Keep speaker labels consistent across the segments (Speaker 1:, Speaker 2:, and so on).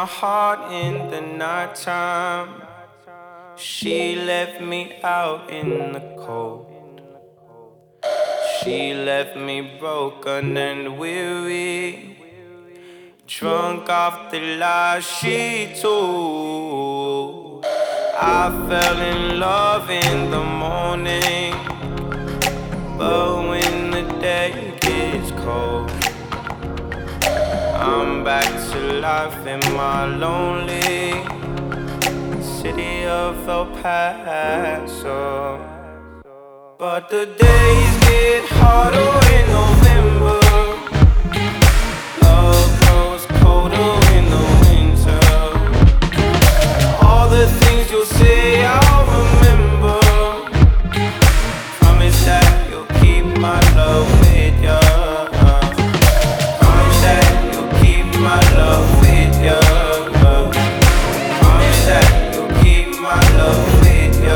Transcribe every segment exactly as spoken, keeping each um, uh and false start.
Speaker 1: my heart in the nighttime. She left me out in the cold. She left me broken and weary, drunk off the lies she told. I fell in love in the morning, but when the day gets cold, I'm back to life in my lonely city of El Paso. But the days get harder in November. Love grows colder in the winter. All the things you'll say I'll remember. Promise that you'll keep my love with ya. Promise that you'll keep my love with ya. Promise that you'll keep my love with ya.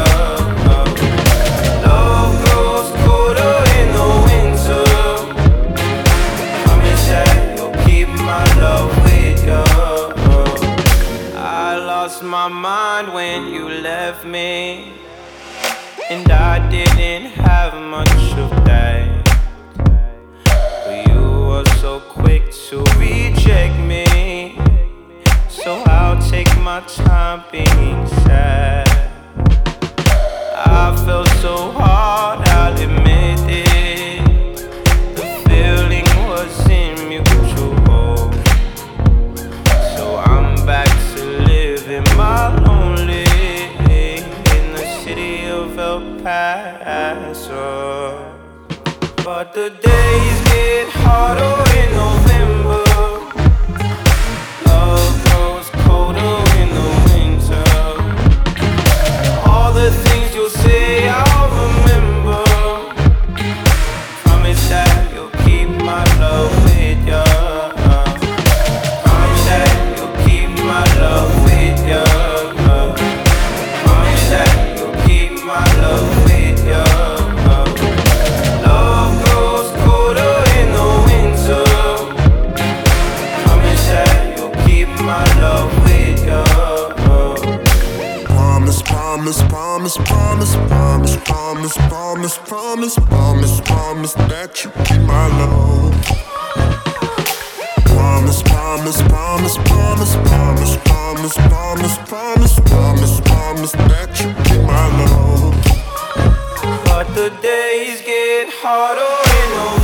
Speaker 1: Love grows colder in the winter. Promise that you'll keep my love with ya. I lost my mind when you left me, and I didn't have much of that. But you were so quick to reject me, so I'll take my time being sad. I felt so hard, I'll admit it. The feeling wasn't mutual, so I'm back to living my lonely in the city of El Paso. But the days get harder in November. Love grows colder in the winter. All the things you'll say I'll remember. Promise that you'll keep my love with ya. Promise that you'll keep my love with ya. Promise that you'll keep my love with ya. Love grows colder in the winter. Promise that you'll keep my love with ya.
Speaker 2: Promise, promise, promise, promise, promise, promise, promise, promise, promise, promise that you keep my love. Promise, promise, promise, promise, promise, promise, promise, promise, promise, promise that you keep my love.
Speaker 1: But the days get harder in